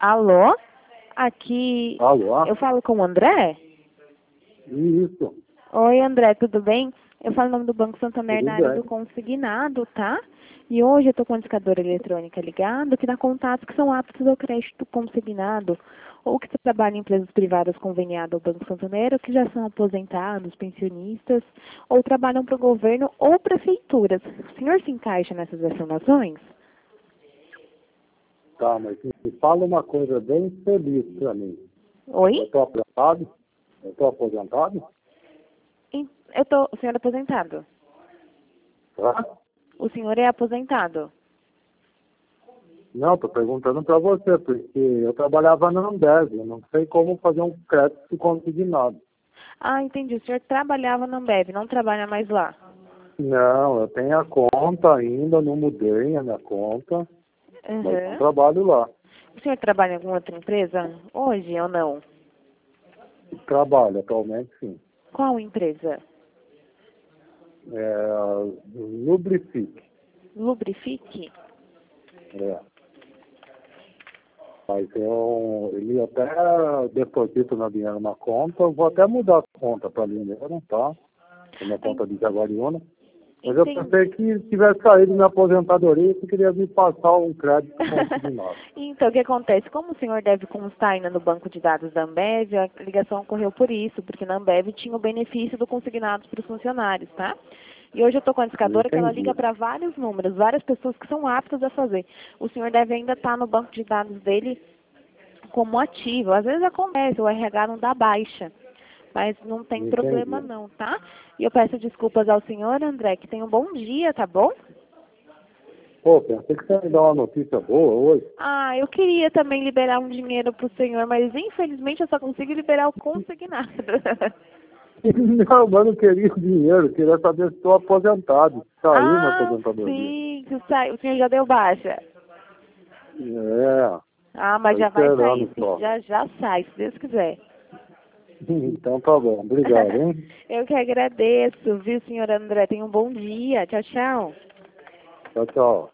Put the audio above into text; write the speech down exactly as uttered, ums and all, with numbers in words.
Alô? Aqui. Alô? Eu falo com o André? Isso. Oi, André, tudo bem? Eu falo em nome do Banco Santander Tudo da área bem. do consignado, tá? E hoje eu estou com a indicadora eletrônica ligado que dá contatos que são aptos ao crédito consignado ou que trabalham em empresas privadas conveniadas ao Banco Santander ou que já são aposentados, pensionistas ou trabalham para o governo ou prefeituras. O senhor se encaixa nessas afirmações? Tá, mas me fala uma coisa bem feliz para mim. Oi? Eu estou aposentado? Eu estou aposentado? Em- Eu tô, o senhor é aposentado? Tá? O senhor é aposentado? Não, estou perguntando para você, porque eu trabalhava na Ambev, eu não sei como fazer um crédito consignado. Ah, entendi. O senhor trabalhava na Ambev, não trabalha mais lá? Não, eu tenho a conta ainda, não mudei a minha conta, mas não Uhum. trabalho lá. O senhor trabalha em alguma outra empresa hoje ou não? Trabalho atualmente, sim. Qual empresa? É, Lubrifique. Lubrifique? É. Mas eu, ele até deposita meu dinheiro na conta, eu vou até mudar a conta para dinheiro, tá? A minha conta de Jaguariúna. Mas eu Entendi. pensei que se tivesse saído minha aposentadoria, você queria me passar um crédito consignado. Então, o que acontece? Como o senhor deve constar ainda no banco de dados da Ambev, a ligação ocorreu por isso, porque na Ambev tinha o benefício do consignado para os funcionários, tá? E hoje eu estou com a discadora que ela liga Entendi. para vários números, várias pessoas que são aptas a fazer. O senhor deve ainda estar no banco de dados dele como ativo. Às vezes acontece, o R H não dá baixa, mas não tem problema Entendi. não, tá? E eu peço desculpas ao senhor, André, que tenha um bom dia, tá bom? Pô, pensei que você ia me dar uma notícia boa hoje. Ah, eu queria também liberar um dinheiro pro senhor, mas infelizmente eu só consigo liberar o consignado. Não, mas eu não queria o dinheiro, queria saber se estou aposentado. Saiu minha Ah, aposentadoria. sim, que sai- o senhor já deu baixa. É, Ah, mas tô já vai sair, esperando sim, só. já já sai, se Deus quiser. Então tá bom, obrigado, hein? Eu que agradeço, viu, senhor André? Tenha um bom dia. Tchau, tchau. Tchau, tchau.